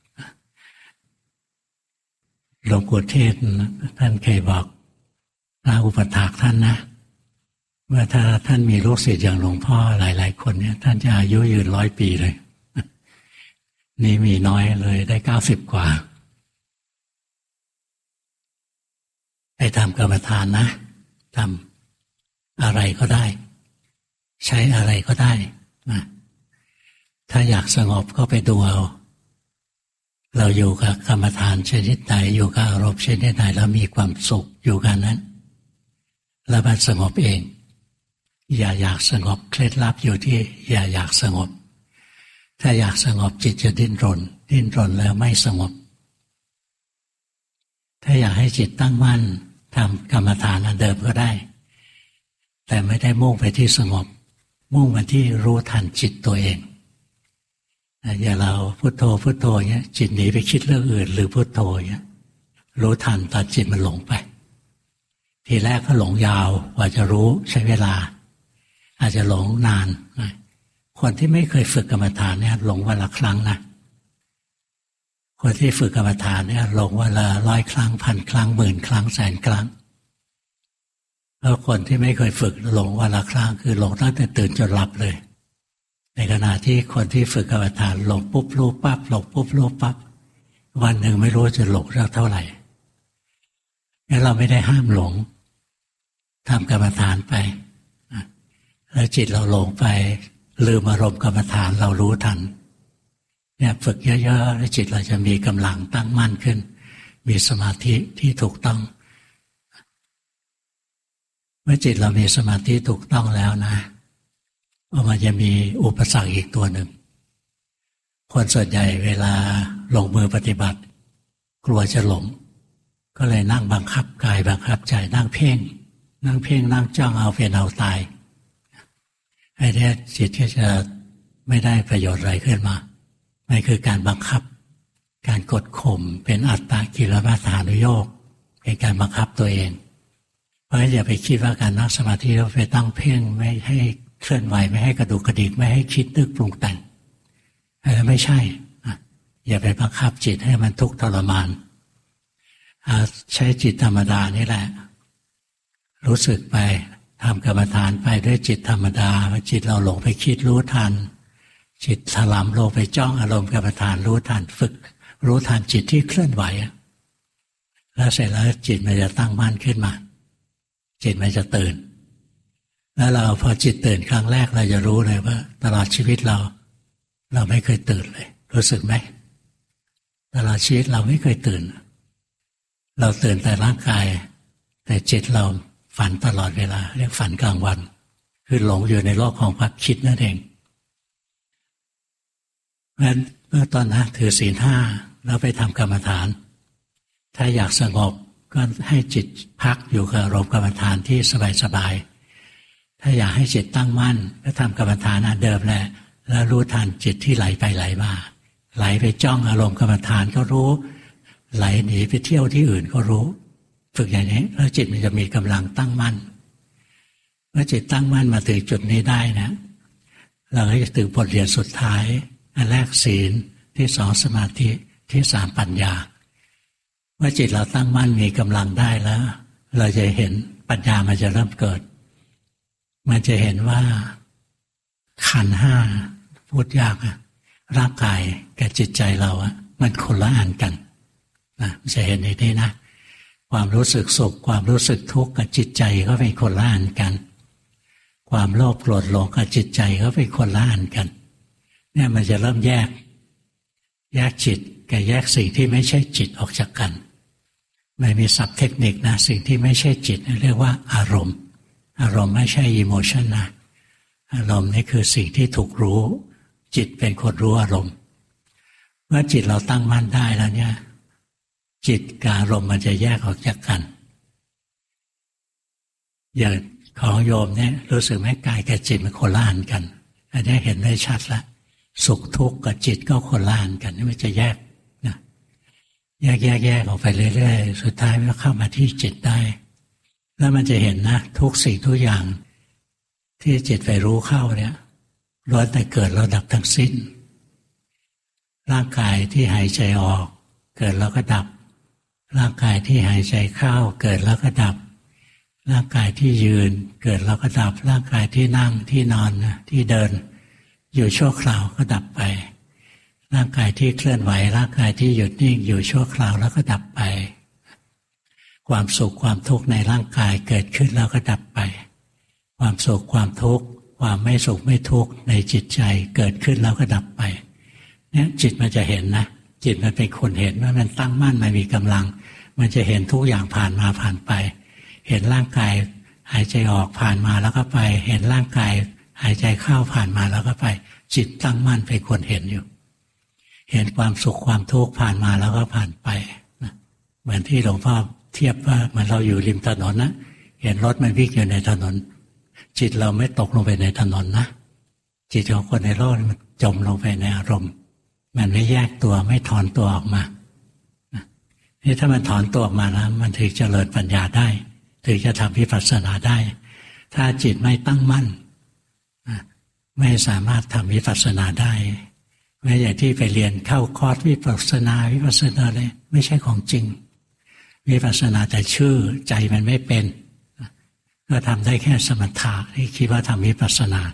หลวงปู่เทศท่านเคยบอกพระอุปถากท่านนะว่าถ้าท่านมีลูกศิษย์อย่างหลวงพ่อหลายๆคนเนี่ยท่านจะอายุยืน100 ปีเลยนี่มีน้อยเลยได้90 กว่าไปทำกรรมฐานนะทำอะไรก็ได้ใช้อะไรก็ได้นะถ้าอยากสงบก็ไปดูเอาเราอยู่กับกรรมฐานชนิดไหนอยู่กับอารมณ์ชนิดไหนแล้วมีความสุขอยู่กันนั้นแล้วมันสงบเองอย่าอยากสงบเคล็ดลับอยู่ที่อย่าอยากสงบถ้าอยากสงบจิตจะดิ้นรนแล้วไม่สงบถ้าอยากให้จิตตั้งมั่นทำกรรมฐานอันเดิมก็ได้แต่ไม่ได้มุ่งไปที่สงบมุ่งมาที่รู้ทันจิตตัวเองอย่าเราพุทโธเงี้ยจิตหนีไปคิดเรื่องอื่นหรือพุทโธเงี้ยรู้ทันตอนจิตมันหลงไปทีแรกก็หลงยาวกว่าจะรู้ใช้เวลาอาจจะหลงนานคนที่ไม่เคยฝึกกรรมฐานเนี่ยหลงวันละครั้งนะคนที่ฝึกกรรมฐานเนี่ยหลงวันละ100 ครั้ง1,000 ครั้ง10,000 ครั้ง100,000 ครั้งแล้วคนที่ไม่เคยฝึกหลงวันละครั้งคือหลงตั้งแต่ตื่นจนหลับเลยในขณะที่คนที่ฝึกกรรมฐานหลงปุ๊บรู้ปั๊บหลงปุ๊บรู้ปั๊บวันหนึ่งไม่รู้จะหลงเท่าไหร่งั้นเราไม่ได้ห้ามหลงทำกรรมฐานไปแล้วจิตเราหลงไปลืมอารมณ์กรรมฐานเรารู้ทันเนี่ยฝึกเยอะๆแล้วจิตเราจะมีกำลังตั้งมั่นขึ้นมีสมาธิที่ถูกต้องเมื่อจิตเรามีสมาธิถูกต้องแล้วนะมันจะมีอุปสรรคอีกตัวหนึ่งคนส่วนใหญ่เวลาลงมือปฏิบัติกลัวจะหลงก็เลยนั่งบังคับกายบังคับใจนั่งเพ่งนั่งจ้องเอาเป็นเอาตายไอ้เนี่ยจิตก็จะไม่ได้ประโยชน์อะไรขึ้นมามันคือการบังคับการกดข่มเป็นอัตตกิลมัฏฐานุโยคเป็นการบังคับตัวเองเพราะฉะนั้นอย่าไปคิดว่าการนั่งสมาธิเราไปตั้งเพ่งไม่ให้เคลื่อนไหวไม่ให้กระดุกกระดิกไม่ให้คิดนึกปรุงแต่งอะไรไม่ใช่อย่าไปบังคับจิตให้มันทุกข์ทรมานใช้จิตธรรมดานี่แหละรู้สึกไปทำกรรมฐานไปด้วยจิตธรรมดาจิตเราหลงไปคิดรู้ทันจิตถลำลงไปจ้องอารมณ์กรรมฐานรู้ทันฝึกรู้ทันจิตที่เคลื่อนไหวแล้วเสร็จแล้วจิตมันจะตั้งมั่นขึ้นมาจิตมันจะตื่นแล้วเราพอจิตตื่นครั้งแรกเราจะรู้เลยว่าตลอดชีวิตเราไม่เคยตื่นเลยรู้สึกไหมตลอดชีวิตเราไม่เคยตื่นเราตื่นแต่ร่างกายแต่จิตเราฝันตลอดเวลาเรียกฝันกลางวันคือหลงอยู่ในโลกของความคิดนั่นเองเพราะฉะนั้นเมื่อตอนนั้นถือศีล 5แล้วไปทำกรรมฐานถ้าอยากสงบก็ให้จิตพักอยู่กับอารมณ์กรรมฐานที่สบายๆถ้าอยากให้จิตตั้งมั่นก็ทำกรรมฐานอันเดิมแหละแล้วรู้ทันจิตที่ไหลไปไหลมาไหลไปจ้องอารมณ์กรรมฐานก็รู้ไหลหนีไปเที่ยวที่อื่นก็รู้ฝึกอย่างนี้แล้วจิตมันจะมีกำลังตั้งมั่นเมื่อจิตตั้งมั่นมาถึงจุดนี้ได้นะเราก็จะถึงบทเรียนสุดท้ายอันแรกศีลที่2สมาธิที่3ปัญญาเมื่อจิตเราตั้งมั่นมีกำลังได้แล้วเราจะเห็นปัญญามันจะเริ่มเกิดมันจะเห็นว่าขันธ์ 5พูดยากร่างกายกับจิตใจเรามันคนละอันกันนะจะเห็นในนี้นะความรู้สึกสุขความรู้สึกทุกข์กับจิตใจก็เป็นคนละอันกันความโลภโกรธหลงกับจิตใจก็เป็นคนละอันกันเนี่ยมันจะเริ่มแยกจิตกับแยกสิ่งที่ไม่ใช่จิตออกจากกันไม่มีศัพท์เทคนิคนะสิ่งที่ไม่ใช่จิตเรียกว่าอารมณ์ไม่ใช่อิโมชันนะอารมณ์นี่คือสิ่งที่ถูกรู้จิตเป็นคนรู้อารมณ์เมื่อจิตเราตั้งมั่นได้แล้วเนี่ยจิตกับอารมณ์มันจะแยกออกจากกันอย่างของโยมเนี่ยรู้สึกไหมกายกับจิตมันคนละอันกันอันนี้เห็นได้ชัดแล้วสุขทุกข์กับจิตก็คนละอันกันนี่มันจะแยกนะแยกออกไปเรื่อยๆสุดท้ายมันเข้ามาที่จิตได้แล้วมันจะเห็นนะทุกสิ่งทุกอย่างที่จิตไปรู้เข้าเนี่ยล้วนแต่เกิดแล้วดับทั้งสิ้นร่างกายที่หายใจออกเกิดแล้วก็ดับร่างกายที่หายใจเข้าเกิดแล้วก็ดับร่างกายที่ยืนเกิดแล้วก็ดับร่างกายที่นั่งที่นอนที่เดินอยู่ชั่วคราวก็ดับไปร่างกายที่เคลื่อนไหวร่างกายที่หยุดนิ่งอยู่ชั่วคราวแล้วก็ดับไปความสุขความทุกข์ในร่างกายเกิดขึ้นแล้วก็ดับไปความสุขความทุกข์ความไม่สุขไม่ทุกข์ในจิตใจเกิดขึ้นแล้วก็ดับไปเนี่ยจิตมันจะเห็นนะจิตมันเป็นคนเห็นว่ามันตั้งมั่นมันมีกำลังมันจะเห็นทุกอย่างผ่านมาผ่านไปเห็นร่างกายหายใจออกผ่านมาแล้วก็ไปเห็นร่างกายหายใจเข้าผ่านมาแล้วก็ไปจิตตั้งมั่นเป็นคนเห็นอยู่เห็นความสุขความทุกข์ผ่านมาแล้วก็ผ่านไปนะเหมือนที่หลวงพ่อเทียบว่าเหมือนเราอยู่ริมถนนนะเห็นรถมันวิ่งอยู่ในถนนจิตเราไม่ตกลงไปในถนนนะจิตของคนในโลกมันจมลงไปในอารมณ์มันไม่แยกตัวไม่ถอนตัวออกมานี่ถ้ามันถอนตัวออกมานะมันถึงเจริญปัญญาได้ถึงจะทำวิปัสสนาได้ถ้าจิตไม่ตั้งมั่นไม่สามารถทำวิปัสสนาได้แม้อย่างที่ไปเรียนเข้าคอร์สวิปัสสนาเลยไม่ใช่ของจริงวิปัสสนาแต่ชื่อใจมันไม่เป็นก็ทำได้แค่สมถะที่คิดว่าทำวิปัสสนา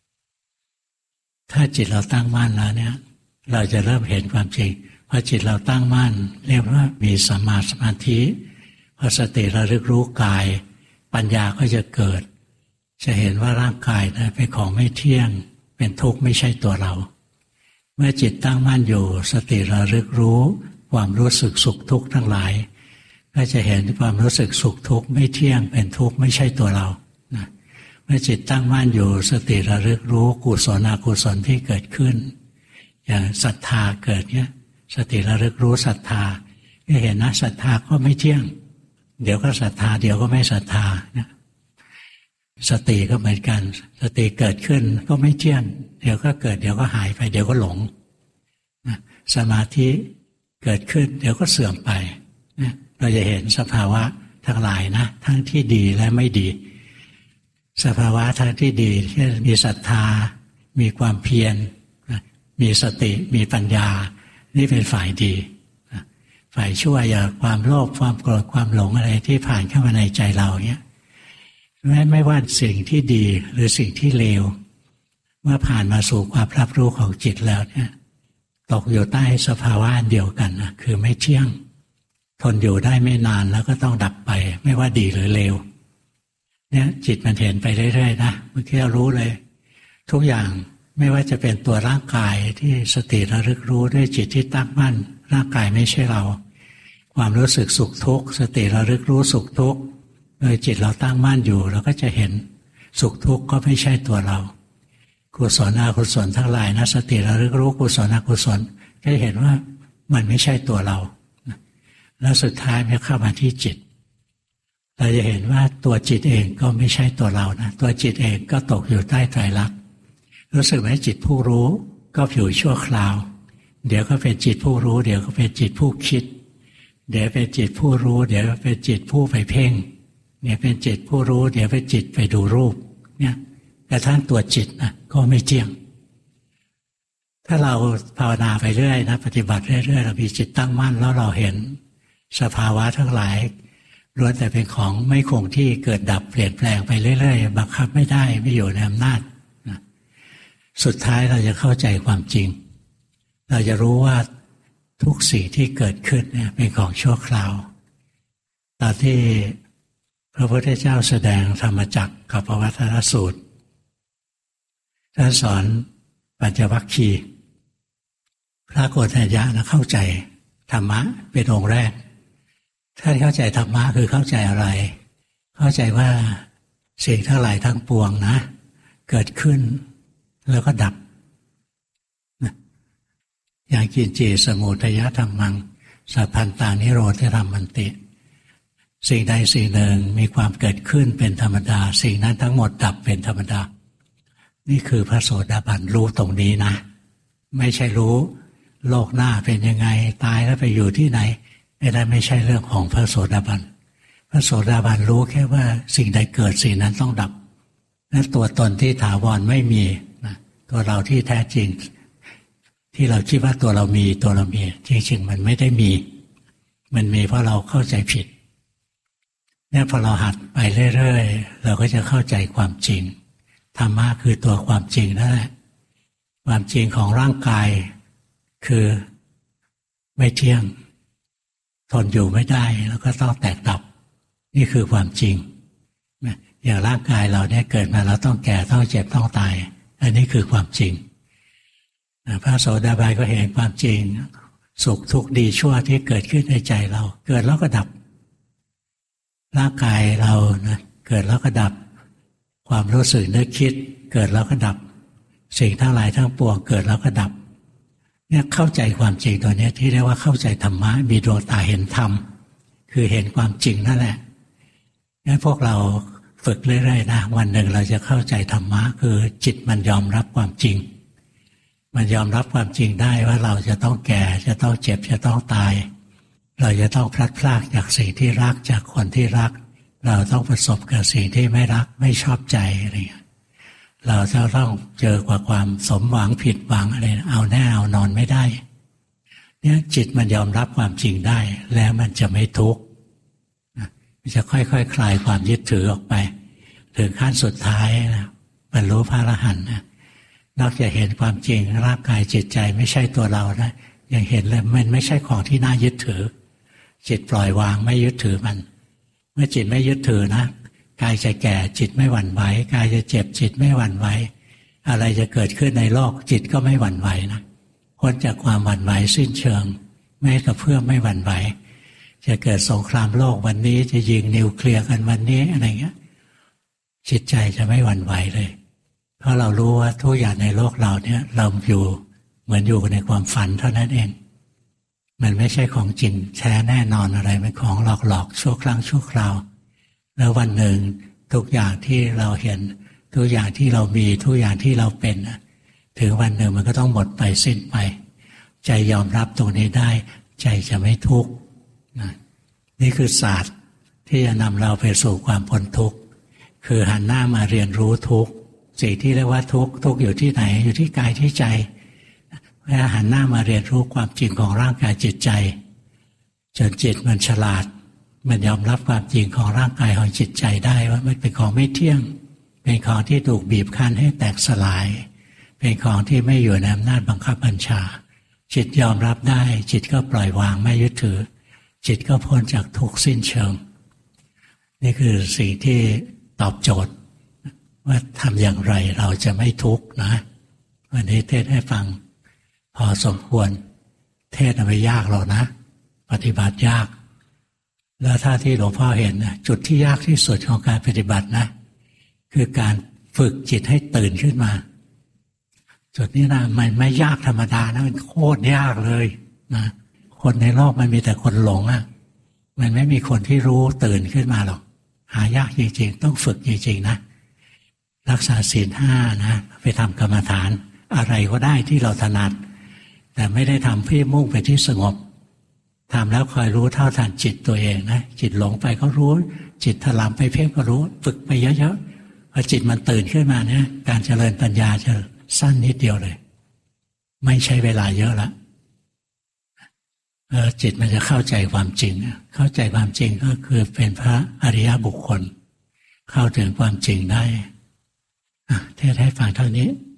ถ้าจิตเราตั้งมั่นแล้วเนี่ยเราจะเริ่มเห็นความจริงพอจิตเราตั้งมั่นเรียกว่ามีสัมมาสมาธิพอสติระลึกรู้กายปัญญาก็จะเกิดจะเห็นว่าร่างกายนะเป็นของไม่เที่ยงเป็นทุกข์ไม่ใช่ตัวเราเมื่อจิตตั้งมั่นอยู่สติระลึกรู้ความรู้สึกสุขทุกข์ทั้งหลายก็จะเห็นความรู้สึกสุขทุกข์ไม่เที่ยงเป็นทุกข์ไม่ใช่ตัวเรานะเมื่อจิตตั้งมั่นอยู่สติระลึกรู้กุศลอกุศลที่เกิดขึ้นอย่างศรัทธาเกิดเนี่ยสติระลึกรู้ศรัทธาก็เห็นนะศรัทธาก็ไม่เที่ยงเดี๋ยวก็ศรัทธาเดี๋ยวก็ไม่ศรัทธานะสติก็เหมือนกันสติเกิดขึ้นก็ไม่เที่ยงเดี๋ยวก็เกิดเดี๋ยวก็หายไปเดี๋ยวก็หลงนะสมาธิเกิดขึ้นเดี๋ยวก็เสื่อมไปนะเราจะเห็นสภาวะทั้งหลายนะทั้งที่ดีและไม่ดีสภาวะทั้งที่ดีเช่นมีศรัทธามีความเพียรมีสติมีปัญญานี่เป็นฝ่ายดีฝ่ายชั่วอย่างความโลภความโกรธความหลงอะไรที่ผ่านเข้ามาในใจเราเนี่ยไม่ว่าสิ่งที่ดีหรือสิ่งที่เลวเมื่อผ่านมาสู่ความรับรู้ของจิตแล้วเนี่ยตกอยู่ใต้สภาวะเดียวกันนะคือไม่เที่ยงทนอยู่ได้ไม่นานแล้วก็ต้องดับไปไม่ว่าดีหรือเลวเนี่ยจิตมันเห็นไปเรื่อยๆนะเมื่อกี้เรารู้เลยทุกอย่างไม่ว่าจะเป็นตัวร่างกายที่สติระลึกรู้ด้วยจิตที่ตั้งมั่นร่างกายไม่ใช่เราความรู้สึกสุขทุกข์สติระลึกรู้สุขทุกข์โดยจิตเราตั้งมั่นอยู่เราก็จะเห็นสุขทุกข์ก็ไม่ใช่ตัวเรากุศลอกุศลทั้งหลายนะสติระลึกรู้กุศลอกุศลก็เห็นว่ามันไม่ใช่ตัวเราแล้วสุดท้ายมันเข้ามาที่จิตเราจะเห็นว่าตัวจิตเองก็ไม่ใช่ตัวเรานะตัวจิตเองก็ตกอยู่ใต้ไตรลักษณ์รู้สึกไหมจิตผู้รู้ก็อยู่ชั่วคราวเดี๋ยวก็เป็นจิตผู้รู้เดี๋ยวก็เป็นจิตผู้คิดเดี๋ยวเป็นจิตผู้รู้เดี๋ยวเป็นจิตผู้ไปเพ่งเดี๋ยวเป็นจิตผู้รู้เดี๋ยวเป็นจิตไปดูรูปเนี่ยกระทั่งตัวจิตนะก็ไม่เที่ยงถ้าเราภาวนาไปเรื่อยนะปฏิบัติเรื่อยๆเรามีจิตตั้งมั่นแล้วเราเห็นสภาวะทั้งหลายล้วนแต่เป็นของไม่คงที่เกิดดับเปลี่ยนแปลงไปเรื่อยๆบังคับไม่ได้ไม่อยู่ในอำนาจสุดท้ายเราจะเข้าใจความจริงเราจะรู้ว่าทุกสิ่งที่เกิดขึ้นเนี่ยเป็นของชั่วคราวตอนที่พระพุทธเจ้าแสดงธรรมจักรกับปวัตตนสูตรท่านสอนปัญจวัคคีย์พระโกฏัญญะนะเข้าใจธรรมะเป็นองค์แรกถ้าเข้าใจธรรมะคือเข้าใจอะไรเข้าใจว่าสิ่งทั้งหลายทั้งปวงนะเกิดขึ้นแล้วก็ดับอย่างกินจีสมุทัยธรรมังสัพพันตานิโรธธรรมันติสิ่งใดสิ่งหนึ่งมีความเกิดขึ้นเป็นธรรมดาสิ่งนั้นทั้งหมดดับเป็นธรรมดานี่คือพระโสดาบันรู้ตรงนี้นะไม่ใช่รู้โลกหน้าเป็นยังไงตายแล้วไปอยู่ที่ไหนไม่ใช่เรื่องของพระโสดาบันพระโสดาบันรู้แค่ว่าสิ่งใดเกิดสิ่งนั้นต้องดับและตัวตนที่ถาวรไม่มีนะตัวเราที่แท้จริงที่เราคิดว่าตัวเรามีจริงๆมันไม่ได้มีมันมีเพราะเราเข้าใจผิดเนี่ยพอเราหัดไปเรื่อยๆเราก็จะเข้าใจความจริงธรรมะคือตัวความจริงนั่นแหละความจริงของร่างกายคือไม่เที่ยงทนอยู่ไม่ได้แล้วก็ต้องแตกดับนี่คือความจริงอย่างร่างกายเราเนี่ยเกิดมาเราต้องแก่ต้องเจ็บต้องตายอันนี้คือความจริงพระโสดาบันก็เห็นความจริงสุขทุกข์ดีชั่วที่เกิดขึ้นในใจเราเกิดแล้วก็ดับร่างกายเรานะเกิดแล้วก็ดับความรู้สึกนึกคิดเกิดแล้วก็ดับสิ่งทั้งหลายทั้งปวงเกิดแล้วก็ดับเนี่ยเข้าใจความจริงตัวนี้ที่เรียกว่าเข้าใจธรรมะมีดวงตาเห็นธรรมคือเห็นความจริงนั่นแหละงั้นพวกเราฝึกเรื่อยๆนะวันหนึ่งเราจะเข้าใจธรรมะคือจิตมันยอมรับความจริงมันยอมรับความจริงได้ว่าเราจะต้องแก่จะต้องเจ็บจะต้องตายเราจะต้องพลัดพรากจากสิ่งที่รักจากคนที่รักเราต้องประสบกับสิ่งที่ไม่รักไม่ชอบใจอะไรอย่างเงี้ยเราจะต้องเจอกว่าความสมหวังผิดหวังอะไรเอาแน่เอานอนไม่ได้เนี่ยจิตมันยอมรับความจริงได้แล้วมันจะไม่ทุกข์มันจะค่อยๆ คลายความยึดถือออกไปถึงขั้นสุดท้ายนะบรรลุพระอรหันต์นะนอกจากเห็นความจริงร่างกายจิตใจไม่ใช่ตัวเรานะยังเห็นเลยมันไม่ใช่ของที่น่ายึดถือจิตปล่อยวางไม่ยึดถือมันเมื่อจิตไม่ยึดถือนะกายจะแก่จิตไม่หวั่นไหวกายจะเจ็บจิตไม่หวั่นไหวอะไรจะเกิดขึ้นในโลกจิตก็ไม่หวั่นไหวนะพ้นจากความหวั่นไหวสิ้นเชิงไม่กระเพื่อมไม่หวั่นไหวจะเกิดสงครามโลกวันนี้จะยิงนิวเคลียร์กันวันนี้อะไรเงี้ยจิตใจจะไม่หวั่นไหวเลยเพราะเรารู้ว่าทุกอย่างในโลกเราเนี่ยเราอยู่เหมือนอยู่ในความฝันเท่านั้นเองมันไม่ใช่ของจริงแท้แน่นอนอะไรเป็นของหลอกๆชั่วครั้งชั่วคราวแล้ววันหนึ่งทุกอย่างที่เราเห็นทุกอย่างที่เรามีทุกอย่างที่เราเป็นถึงวันหนึ่งมันก็ต้องหมดไปสิ้นไปใจยอมรับตรงนี้ได้ใจจะไม่ทุกข์นี่คือศาสตร์ที่จะนำเราไปสู่ความพ้นทุกข์คือหันหน้ามาเรียนรู้ทุกข์สิ่งที่เรียกว่าทุกข์ทุกข์อยู่ที่ไหนอยู่ที่กายที่ใจแล้วหันหน้ามาเรียนรู้ความจริงของร่างกายจิตใจจนจิตมันฉลาดมันยอมรับความจริงของร่างกายของจิตใจได้ว่ามันเป็นของไม่เที่ยงเป็นของที่ถูกบีบคั้นให้แตกสลายเป็นของที่ไม่อยู่ในอำนาจบังคับบัญชาจิตยอมรับได้จิตก็ปล่อยวางไม่ยึดถือจิตก็พ้นจากทุกข์สิ้นเชิงนี่คือสิ่งที่ตอบโจทย์ว่าทำอย่างไรเราจะไม่ทุกข์นะวันนี้เทศให้ฟังพอสมควรเทศไม่ยากหรอกนะปฏิบัติยากแล้วถ้าที่หลวงพ่อเห็นนะจุดที่ยากที่สุดของการปฏิบัตินะคือการฝึกจิตให้ตื่นขึ้นมาจุดนี้นะมันไม่ยากธรรมดานะมันโคตรยากเลยนะคนในโลกมันมีแต่คนหลงอ่ะมันไม่มีคนที่รู้ตื่นขึ้นมาหรอกหายากจริงๆต้องฝึกจริงๆนะรักษาศีล 5นะไปทำกรรมฐานอะไรก็ได้ที่เราถนัดแต่ไม่ได้ทำเพื่อมุ่งไปที่สงบทำแล้วคอยรู้เท่าทันจิตตัวเองนะจิตหลงไปก็รู้จิตถลำไปเพ่งก็รู้ฝึกไปเยอะๆพอจิตมันตื่นขึ้นมาเนี่ยการเจริญปัญญาจะสั้นนิดเดียวเลยไม่ใช้เวลาเยอะละจิตมันจะเข้าใจความจริงเข้าใจความจริงก็คือเป็นพระอริยบุคคลเข้าถึงความจริงได้เทศให้ฟังเท่านี้